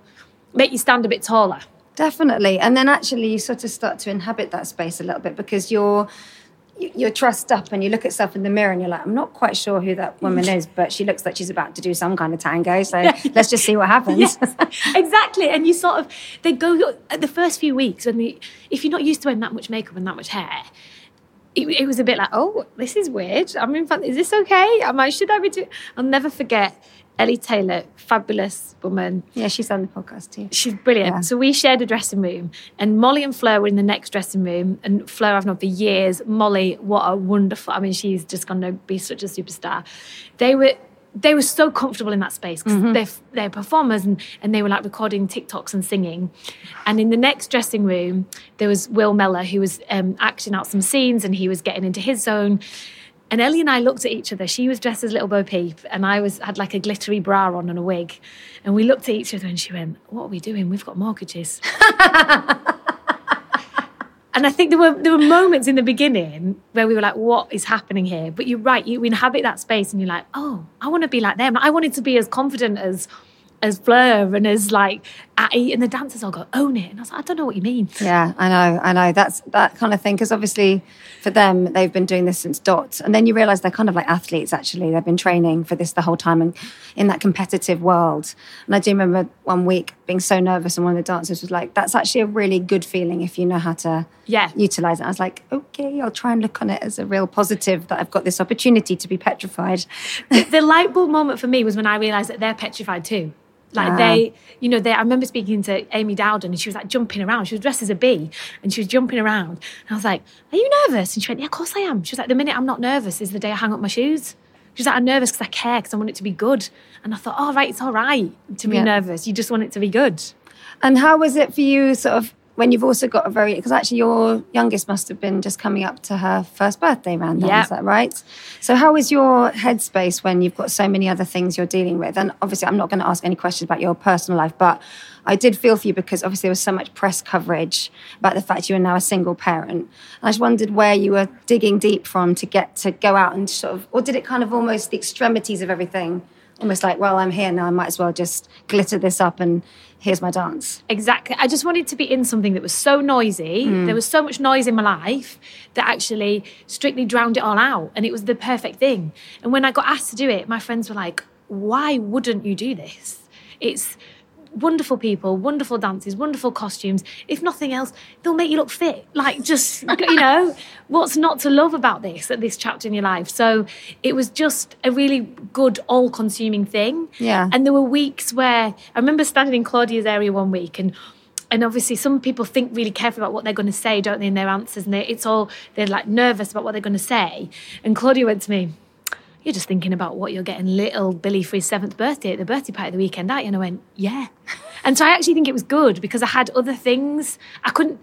stand a bit taller. Definitely. And then actually you sort of start to inhabit that space a little bit, because you're trussed up and you look at yourself in the mirror and you're like, I'm not quite sure who that woman is, but she looks like she's about to do some kind of tango. So let's just see what happens. Yes, exactly. And you sort of, they go, the first few weeks, if you're not used to wearing that much makeup and that much hair, it was a bit like, oh, this is weird. I mean, is this okay? Should I be doing? I'll never forget Ellie Taylor, fabulous woman. Yeah, she's on the podcast too. She's brilliant. Yeah. So we shared a dressing room, and Molly and Fleur were in the next dressing room. And Fleur I've known for years. Molly, what a wonderful, she's just going to be such a superstar. They were so comfortable in that space because they're performers and they were like recording TikToks and singing. And in the next dressing room, there was Will Mellor, who was acting out some scenes, and he was getting into his zone. And Ellie and I looked at each other. She was dressed as Little Bo Peep, and I had like a glittery bra on and a wig. And we looked at each other, and she went, "What are we doing? We've got mortgages." And I think there were moments in the beginning where we were like, what is happening here? But you're right, you inhabit that space and you're like, oh, I want to be like them. I wanted to be as confident as Fleur and as like Atty, and the dancers all go, own it. And I was like, I don't know what you mean. Yeah, I know. That's that kind of thing. Because obviously for them, they've been doing this since Dot. And then you realise they're kind of like athletes, actually. They've been training for this the whole time and in that competitive world. And I do remember one week being so nervous, and one of the dancers was like, that's actually a really good feeling if you know how to utilise it. I was like, okay, I'll try and look on it as a real positive that I've got this opportunity to be petrified. The light bulb moment for me was when I realised that they're petrified too. Like I remember speaking to Amy Dowden, and she was like jumping around. She was dressed as a bee and she was jumping around. And I was like, are you nervous? And she went, yeah, of course I am. She was like, the minute I'm not nervous is the day I hang up my shoes. She was like, I'm nervous because I care, because I want it to be good. And I thought, oh, right, it's all right to be nervous. You just want it to be good. And how was it for you sort of when you've also got because actually your youngest must have been just coming up to her first birthday around then, is that right? So how is your headspace when you've got so many other things you're dealing with? And obviously I'm not going to ask any questions about your personal life, but I did feel for you because obviously there was so much press coverage about the fact you are now a single parent. And I just wondered where you were digging deep from to get to go out and sort of, or did it kind of almost the extremities of everything? Almost like, well, I'm here now, I might as well just glitter this up and here's my dance. Exactly. I just wanted to be in something that was so noisy. There was so much noise in my life that actually Strictly drowned it all out. And it was the perfect thing. And when I got asked to do it, my friends were like, why wouldn't you do this? It's wonderful people, wonderful dances, wonderful costumes. If nothing else, they'll make you look fit. Like, just, what's not to love about this at this chapter in your life? So it was just a really good, all-consuming thing. Yeah. And there were weeks where I remember standing in Claudia's area one week, and obviously some people think really carefully about what they're going to say, don't they, in their answers, and they're like nervous about what they're going to say. And Claudia went to me, you're just thinking about what you're getting little Billy for his 7th birthday at the birthday party the weekend, aren't you? And I went, yeah. And so I actually think it was good because I had other things. I couldn't,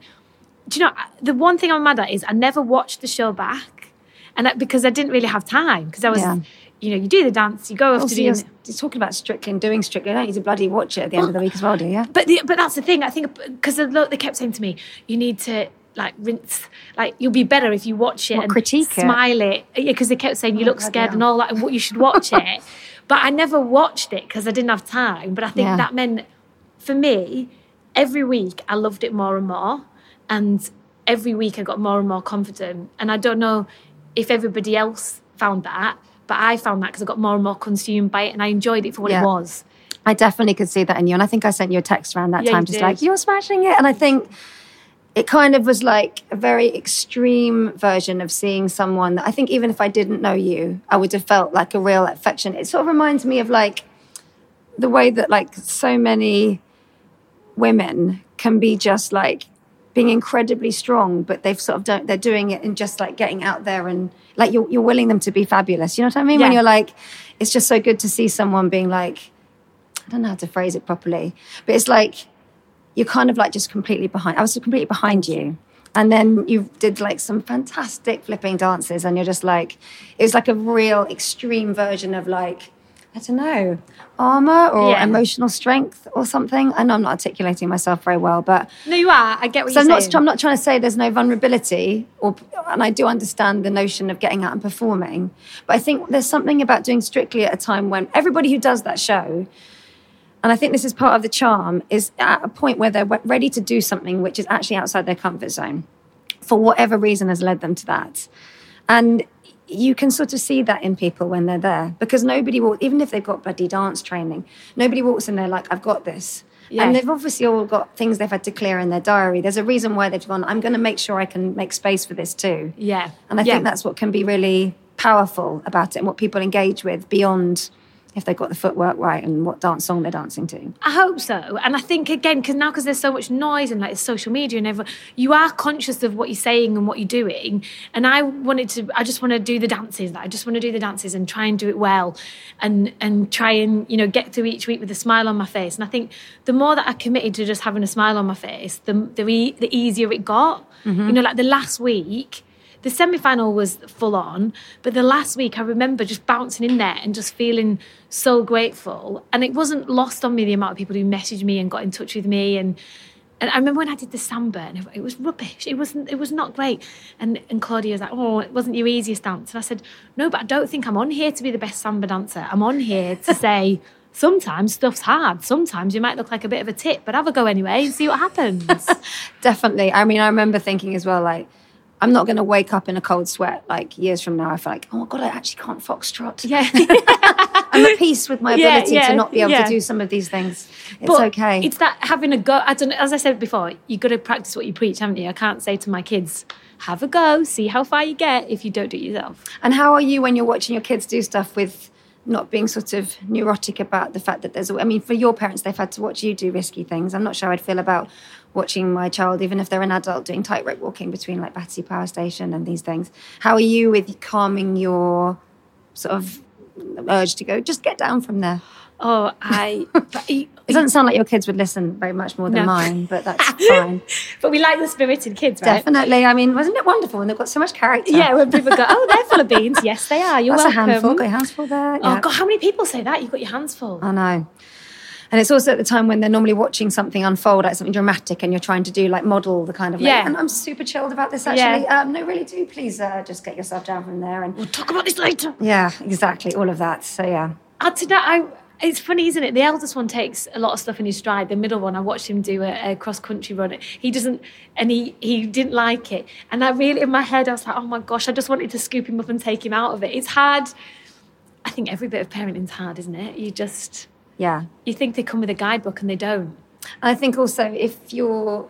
the one thing I'm mad at is I never watched the show back, and because I didn't really have time, because I was, you do the dance, you go off to do... You're talking about Strictly and doing Strictly. I don't need to bloody watch it at the end of the week as well, do you? But that's the thing. I think because they kept saying to me, you need to... rinse, you'll be better if you watch it and critique smile it. Yeah, because they kept saying you look scared and all that, and what you should watch it. But I never watched it because I didn't have time. But I think that meant, for me, every week I loved it more and more. And every week I got more and more confident. And I don't know if everybody else found that, but I found that because I got more and more consumed by it, and I enjoyed it for what it was. I definitely could see that in you. And I think I sent you a text around that time, just like, you're smashing it. And I think... it kind of was like a very extreme version of seeing someone that I think even if I didn't know you, I would have felt like a real affection. It sort of reminds me of like the way that like so many women can be just like being incredibly strong, but they're doing it in just like getting out there and like you're willing them to be fabulous. You know what I mean? Yeah. When you're like, it's just so good to see someone being like, I don't know how to phrase it properly, but it's like, you're kind of like just completely behind. I was completely behind you. And then you did like some fantastic flipping dances, and you're just like, it was like a real extreme version of like, I don't know, armor or emotional strength or something. I know I'm not articulating myself very well, but... No, you are. I get what you're saying. I'm not trying to say there's no vulnerability, and I do understand the notion of getting out and performing. But I think there's something about doing Strictly at a time when everybody who does that show... and I think this is part of the charm, is at a point where they're ready to do something which is actually outside their comfort zone for whatever reason has led them to that. And you can sort of see that in people when they're there, because nobody walks, even if they've got bloody dance training, nobody walks in there like, I've got this. Yeah. And they've obviously all got things they've had to clear in their diary. There's a reason why they've gone, I'm going to make sure I can make space for this too. Yeah. And I think that's what can be really powerful about it and what people engage with beyond if they've got the footwork right and what dance song they're dancing to. I hope so. And I think, again, because there's so much noise and like social media and everyone, you are conscious of what you're saying and what you're doing. And I just want to do the dances. Like, I just want to do the dances and try and do it well and try and, you know, get through each week with a smile on my face. And I think the more that I committed to just having a smile on my face, the easier it got. You know, like the last week, the semi-final was full on, but the last week I remember just bouncing in there and just feeling so grateful. And it wasn't lost on me the amount of people who messaged me and got in touch with me. And I remember when I did the samba, and it was rubbish. It was not great. And Claudia was like, oh, it wasn't your easiest dance. And I said, no, but I don't think I'm on here to be the best samba dancer. I'm on here to say sometimes stuff's hard. Sometimes you might look like a bit of a tit, but have a go anyway and see what happens. Definitely. I mean, I remember thinking as well, like, I'm not going to wake up in a cold sweat like years from now. I feel like, oh my God, I actually can't foxtrot. Yeah. I'm at peace with my ability to not be able to do some of these things. It's okay. It's that having a go. I don't know, as I said before, you've got to practice what you preach, haven't you? I can't say to my kids, have a go, see how far you get if you don't do it yourself. And how are you when you're watching your kids do stuff with not being sort of neurotic about the fact that I mean, for your parents, they've had to watch you do risky things. I'm not sure I'd feel about watching my child, even if they're an adult, doing tightrope walking between like Battersea Power Station and these things. How are you with calming your sort of urge to go, just get down from there? Oh, it doesn't sound like your kids would listen very much more than mine, but that's fine. But we like the spirited kids, right? Definitely. I mean, wasn't it wonderful when they've got so much character? Yeah, when people go, oh, they're full of beans. Yes, they are. You're welcome. That's a handful. Got your hands full there. Oh, God, how many people say that? You've got your hands full. I know. And it's also at the time when they're normally watching something unfold, like something dramatic, and you're trying to do, like, model the kind of... Yeah. And I'm super chilled about this, actually. Yeah. No, really do. Please just get yourself down from there. And we'll talk about this later. Yeah, exactly. All of that. So, yeah. Add to that, it's funny, isn't it? The eldest one takes a lot of stuff in his stride. The middle one, I watched him do a cross-country run. He doesn't... And he didn't like it. And I really, in my head, I was like, oh, my gosh, I just wanted to scoop him up and take him out of it. It's hard. I think every bit of parenting's hard, isn't it? You just... Yeah. You think they come with a guidebook and they don't. And I think also if you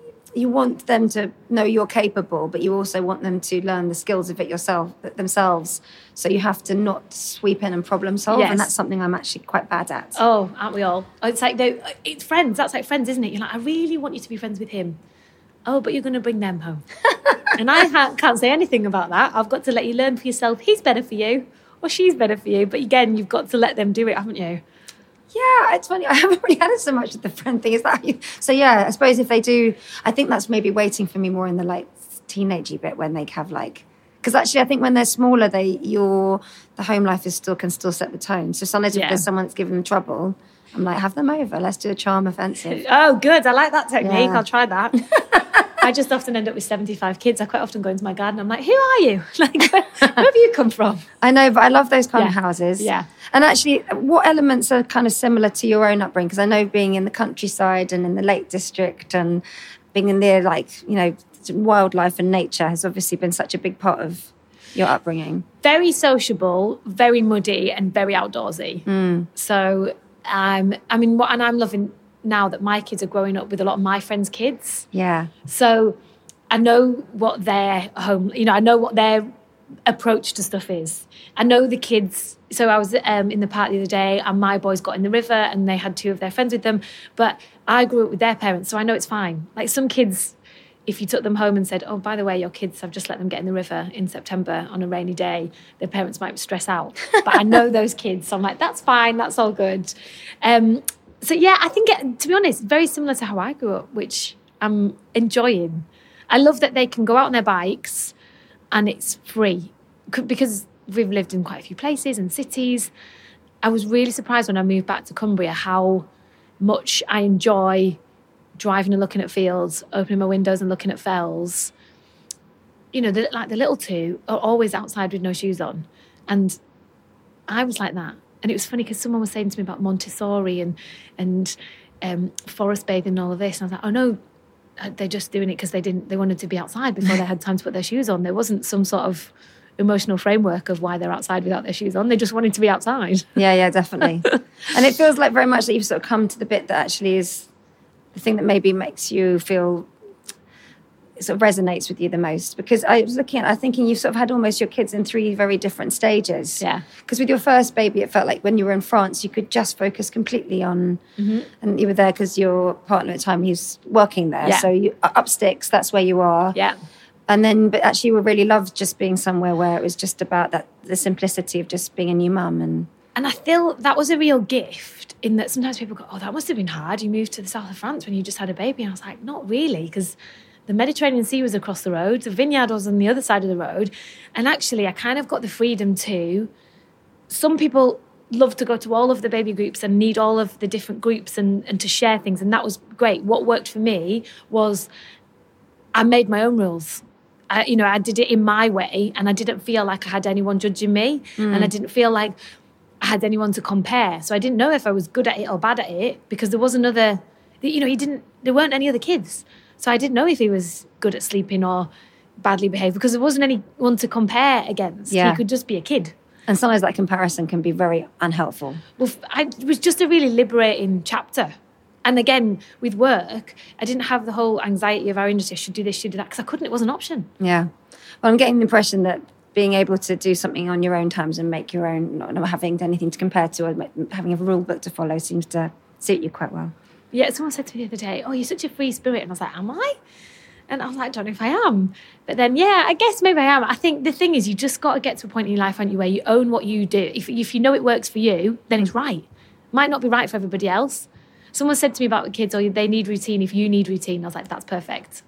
want them to know you're capable, but you also want them to learn the skills of it themselves. So you have to not sweep in and problem solve. Yes. And that's something I'm actually quite bad at. Oh, aren't we all? It's like, it's friends. That's like friends, isn't it? You're like, I really want you to be friends with him. Oh, but you're going to bring them home. And I can't say anything about that. I've got to let you learn for yourself. He's better for you or she's better for you. But again, you've got to let them do it, haven't you? Yeah, it's funny. I haven't really had it so much with the friend thing. Is that so? Yeah, I suppose if they do, I think that's maybe waiting for me more in the like teenagey bit when they have like, because actually I think when they're smaller, the home life can still set the tone. So sometimes if there's someone that's giving them trouble, I'm like, have them over. Let's do a charm offensive. Oh, good. I like that technique. Yeah. I'll try that. I just often end up with 75 kids. I quite often go into my garden. I'm like, who are you? Like, where have you come from? I know, but I love those kind of houses. Yeah. And actually, what elements are kind of similar to your own upbringing? Because I know being in the countryside and in the Lake District and being in there, like, you know, wildlife and nature has obviously been such a big part of your upbringing. Very sociable, very muddy and very outdoorsy. So, I mean, and I'm loving now that my kids are growing up with a lot of my friends' kids. Yeah. So I know what their I know what their approach to stuff is. I know the kids. So I was in the park the other day and my boys got in the river and they had two of their friends with them. But I grew up with their parents, so I know it's fine. Like some kids, if you took them home and said, oh, by the way, your kids, I've just let them get in the river in September on a rainy day, their parents might stress out. But I know those kids, so I'm like, that's fine, that's all good. So, yeah, I think, to be honest, very similar to how I grew up, which I'm enjoying. I love that they can go out on their bikes and it's free because we've lived in quite a few places and cities. I was really surprised when I moved back to Cumbria how much I enjoy driving and looking at fields, opening my windows and looking at fells. You know, the little two are always outside with no shoes on. And I was like that. And it was funny because someone was saying to me about Montessori and forest bathing and all of this. And I was like, oh, no, they're just doing it because they wanted to be outside before they had time to put their shoes on. There wasn't some sort of emotional framework of why they're outside without their shoes on. They just wanted to be outside. Yeah, definitely. And it feels like very much that you've sort of come to the bit that actually is the thing that maybe makes you feel, sort of resonates with you the most. Because I was thinking you've sort of had almost your kids in 3 very different stages. Yeah. Because with your first baby, it felt like when you were in France, you could just focus completely on, and you were there because your partner at the time, he was working there. Yeah. So you up sticks, that's where you are. Yeah. And then, but actually you really loved just being somewhere where it was just about the simplicity of just being a new mum. And I feel that was a real gift in that sometimes people go, oh, that must have been hard. You moved to the south of France when you just had a baby. And I was like, not really, because the Mediterranean Sea was across the road. The vineyard was on the other side of the road. And actually, I kind of got the freedom to... Some people love to go to all of the baby groups and need all of the different groups and to share things. And that was great. What worked for me was I made my own rules. I did it in my way, and I didn't feel like I had anyone judging me, and I didn't feel like I had anyone to compare. So I didn't know if I was good at it or bad at it, because there was there weren't any other kids. So I didn't know if he was good at sleeping or badly behaved, because there wasn't anyone to compare against. Yeah. He could just be a kid. And sometimes that comparison can be very unhelpful. Well, it was just a really liberating chapter. And again, with work, I didn't have the whole anxiety of our industry, should do this, should do that, because I couldn't, it was an option. Yeah. Well, I'm getting the impression that being able to do something on your own terms and make your own, not having anything to compare to or having a rule book to follow seems to suit you quite well. Yeah, someone said to me the other day, oh, you're such a free spirit. And I was like, am I? And I was like, I don't know if I am. But then, yeah, I guess maybe I am. I think the thing is, you just got to get to a point in your life, haven't you, where you own what you do. If you know it works for you, then it's right. Might not be right for everybody else. Someone said to me about the kids, oh, they need routine if you need routine. I was like, that's perfect.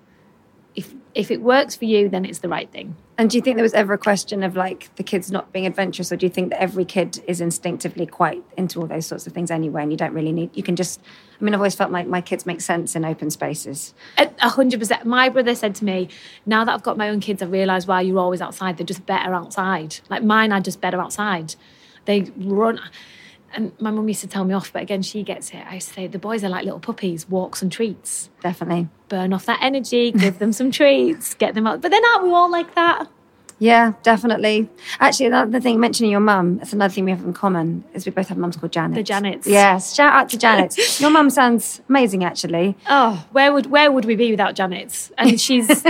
If it works for you, then it's the right thing. And do you think there was ever a question of like the kids not being adventurous, or do you think that every kid is instinctively quite into all those sorts of things anyway, and you don't really need, you can just, I mean, I've always felt like my kids make sense in open spaces. 100%. My brother said to me, now that I've got my own kids, I realise why you're always outside. They're just better outside. Like mine are just better outside. They run. And my mum used to tell me off, but again, she gets it. I used to say, the boys are like little puppies, walks and treats. Definitely. Burn off that energy, give them some treats, get them out. But then aren't we all like that? Yeah, definitely. Actually, another thing, mentioning your mum, that's another thing we have in common, is we both have mums called Janet. The Janets. Yes, shout out to Janet. Your mum sounds amazing, actually. Oh, where would we be without Janet? And she's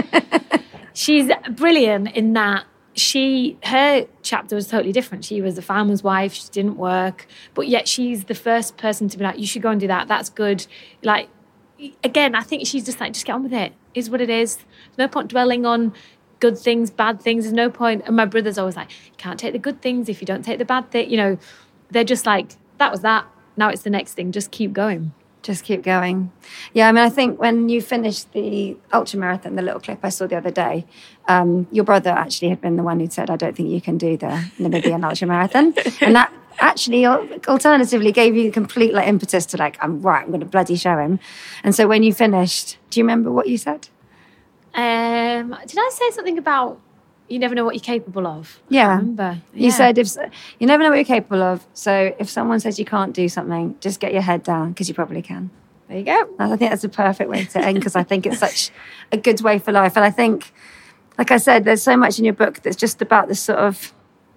brilliant in that her chapter was totally different. She was a farmer's wife, she didn't work, but yet she's the first person to be like, you should go and do that, that's good. Like, again, I think she's just like, just get on with it. Is what it is. There's no point dwelling on good things, bad things. There's no point. And my brother's always like, you can't take the good things if you don't take the bad thing. You know, they're just like, that was that. Now it's the next thing. Just keep going. Just keep going. Yeah, I mean, I think when you finished the ultramarathon, the little clip I saw the other day, your brother actually had been the one who'd said, I don't think you can do the Namibian ultramarathon. And that actually alternatively gave you complete impetus to I'm going to bloody show him. And so when you finished, do you remember what you said? Did I say something about you never know what you're capable of? Yeah. I remember. Yeah. You said you never know what you're capable of. So if someone says you can't do something, just get your head down because you probably can. There you go. I think that's a perfect way to end because I think it's such a good way for life. And I think, like I said, there's so much in your book that's just about this sort of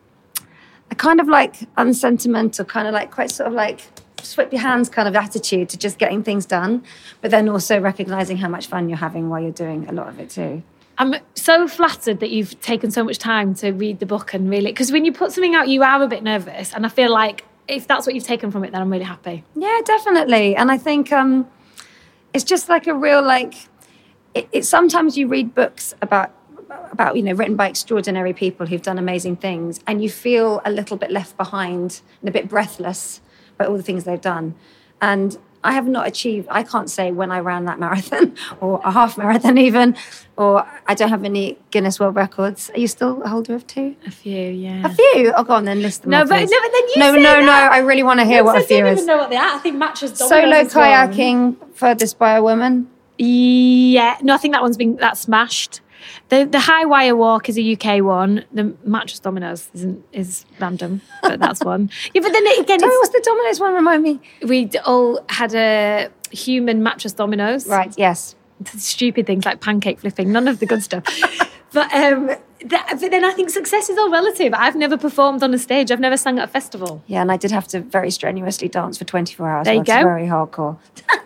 a kind of unsentimental, kind of quite sort of sweep your hands kind of attitude to just getting things done, but then also recognising how much fun you're having while you're doing a lot of it too. I'm so flattered that you've taken so much time to read the book and really, because when you put something out, you are a bit nervous. And I feel like if that's what you've taken from it, then I'm really happy. Yeah, definitely. And I think it's just a real, it's sometimes you read books about, written by extraordinary people who've done amazing things, and you feel a little bit left behind and a bit breathless by all the things they've done. And I have not achieved, I can't say when I ran that marathon or a half marathon even, or I don't have any Guinness World Records. Are you still a holder of 2? A few, yeah. A few? Oh, go on then, list them. No, but then you No, I really want to hear what a few is. I don't even know what they are. I think mattress Solo kayaking, furthest by a woman. Yeah, no, I think that's smashed. The high wire walk is a UK one. The mattress dominoes is random, but that's one. Yeah, but then again, tell me what's the dominoes one? Remind me. We all had a human mattress dominoes. Right. Yes. Stupid things like pancake flipping. None of the good stuff. But But then I think success is all relative. I've never performed on a stage. I've never sung at a festival. Yeah, and I did have to very strenuously dance for 24 hours. There you That's go. very hardcore.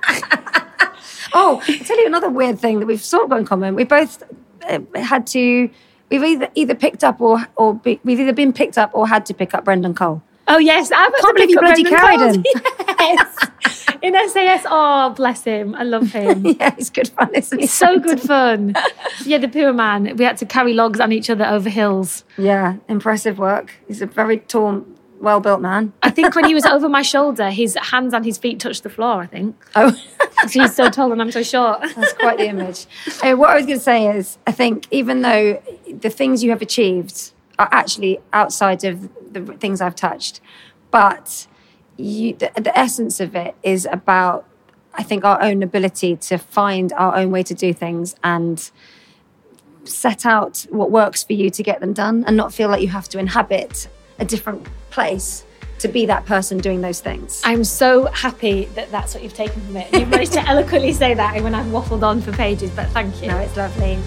Oh, I'll tell you another weird thing that we've sort of got in common. We both had to... We've either picked up we've either been picked up or had to pick up Brendan Cole. Oh, yes. I can't believe you bloody carried him. Yes. In SAS. Oh, bless him. I love him. Yeah, he's good fun, isn't he? It's so good fun. Yeah, the poor man. We had to carry logs on each other over hills. Yeah, impressive work. He's a very tall, well-built man. I think when he was over my shoulder, his hands and his feet touched the floor, I think. Oh. He's so tall and I'm so short. That's quite the image. What I was going to say is, I think even though the things you have achieved are actually outside of the things I've touched, but the essence of it is about, I think, our own ability to find our own way to do things and set out what works for you to get them done and not feel like you have to inhabit a different place to be that person doing those things. I'm so happy that that's what you've taken from it. You've managed to eloquently say that when I've waffled on for pages, but thank you. No, it's lovely.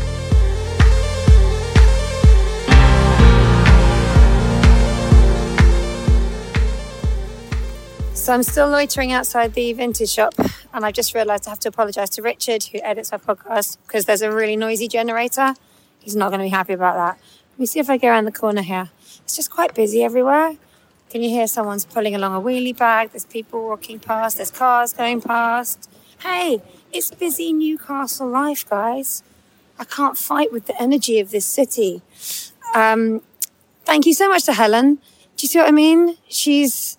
So I'm still loitering outside the vintage shop, and I've just realised I have to apologise to Richard, who edits our podcast, because there's a really noisy generator. He's not going to be happy about that. Let me see if I go around the corner here. It's just quite busy everywhere. Can you hear someone's pulling along a wheelie bag? There's people walking past. There's cars going past. Hey, it's busy Newcastle life, guys. I can't fight with the energy of this city. Thank you so much to Helen. Do you see what I mean? She's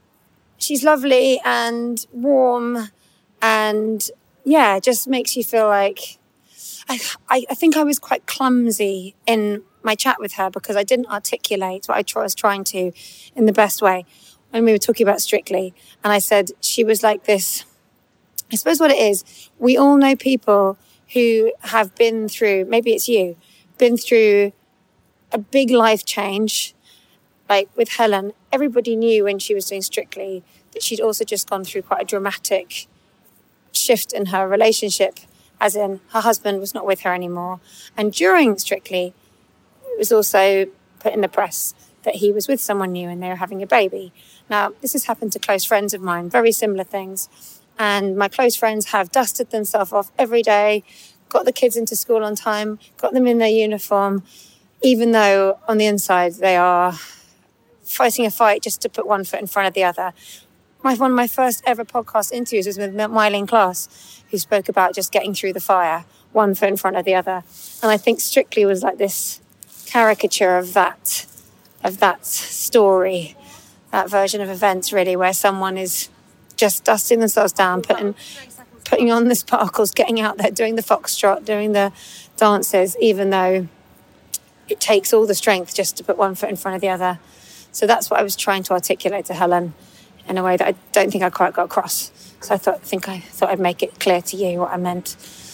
lovely and warm and, yeah, just makes you feel like... I think I was quite clumsy in my chat with her because I didn't articulate what I was trying to in the best way when we were talking about Strictly. And I said she was like this... I suppose what it is, we all know people who have been through, maybe it's you, been through a big life change. Like with Helen, everybody knew when she was doing Strictly that she'd also just gone through quite a dramatic shift in her relationship, as in her husband was not with her anymore. And during Strictly, it was also put in the press that he was with someone new and they were having a baby. Now, this has happened to close friends of mine, very similar things. And my close friends have dusted themselves off every day, got the kids into school on time, got them in their uniform, even though on the inside they are fighting a fight just to put one foot in front of the other. One of my first ever podcast interviews was with Mylene Klaas, who spoke about just getting through the fire, one foot in front of the other. And I think Strictly was like this caricature of that story, that version of events, really, where someone is just dusting themselves down, putting on the sparkles, getting out there, doing the foxtrot, doing the dances, even though it takes all the strength just to put one foot in front of the other. So that's what I was trying to articulate to Helen in a way that I don't think I quite got across. So I thought I'd make it clear to you what I meant.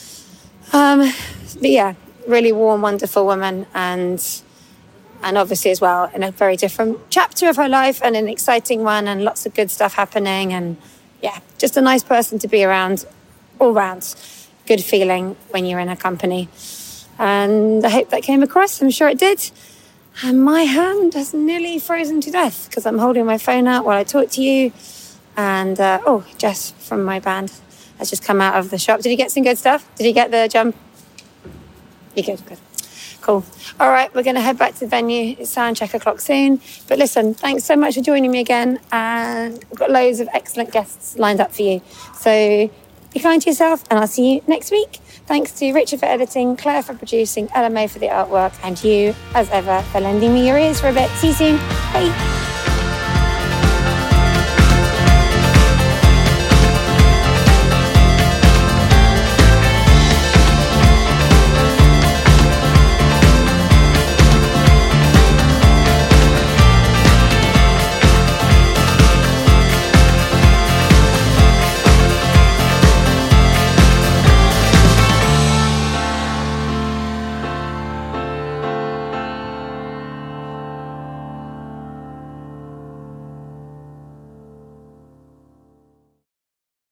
But yeah, really warm, wonderful woman, and obviously as well in a very different chapter of her life and an exciting one and lots of good stuff happening. And yeah, just a nice person to be around, all round. Good feeling when you're in her company. And I hope that came across. I'm sure it did. And my hand has nearly frozen to death because I'm holding my phone out while I talk to you. And, Jess from my band has just come out of the shop. Did you get some good stuff? Did you get the jump? You good? Good. Cool. All right, we're going to head back to the venue. It's sound check o'clock soon. But listen, thanks so much for joining me again. And I've got loads of excellent guests lined up for you. So be kind to yourself, and I'll see you next week. Thanks to Richard for editing, Claire for producing, LMA for the artwork, and you, as ever, for lending me your ears for a bit. See you soon. Bye.